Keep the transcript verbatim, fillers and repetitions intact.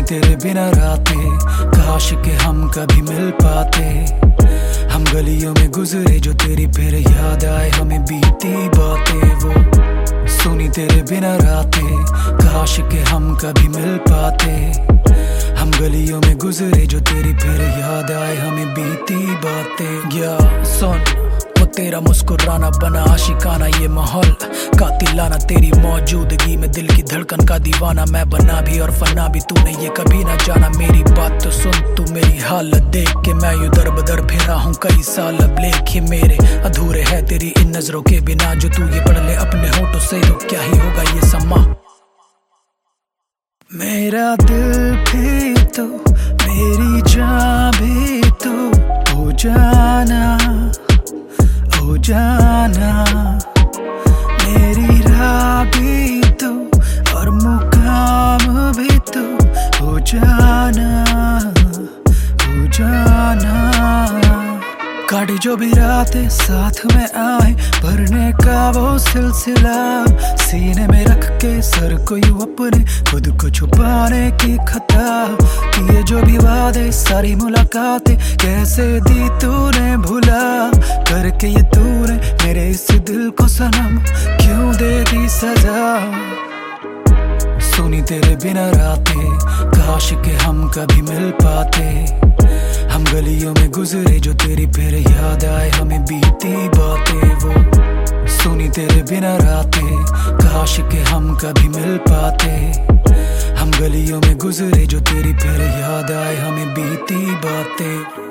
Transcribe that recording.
तेरे बिना रातें, काश के हम कभी मिल पाते। हम गलियों में गुजरे जो तेरी, फिर याद आए हमें बीती बातें। वो सुनी तेरे बिना रातें, काश के हम कभी मिल पाते। हम गलियों में गुजरे जो तेरी, फिर याद आए हमें बीती बातें। या सुन, वो तेरा मुस्कुराना बना आशिकाना ये माहौल, कातिलाना तेरी मौजूदगी में दिल की धड़कन का दीवाना। मैं बना भी और फना भी, तूने ये कभी ना जाना। मेरी बात तो सुन, तू मेरी हालत देख के मैं यूं दर बदर फिरा हूँ कई साल। अब लेखे मेरे अधूरे है तेरी इन नजरों के बिना। जो तू ये पढ़ ले अपने होठों से तो क्या ही होगा ये समा। मेरा दिल भी तो, मेरी जान भी तो, हो जाना हो जाना। मेरी राह भी तो और मुकाम भी तो, हो जाना हो जाना। काटे जो भी रातें साथ में आए, भरने का वो सिलसिला। सीने में रख के सर को यूं अपने, खुद को छुपाने की खता। किए जो भी वादे, सारी मुलाकातें कैसे दी तूने भुला। करके ये तूने मेरे इस दिल को सनम क्यों दे दी सजा। सुनी तेरे बिना रातें, काश के हम कभी मिल पाते। हम गलियों में गुजरे जो तेरी, फिर याद आए हमें बीती बातें। वो सुनी तेरे बिना रातें, काश के हम कभी मिल पाते। हम गलियों में गुजरे जो तेरी, फिर याद आए हमें बीती बातें।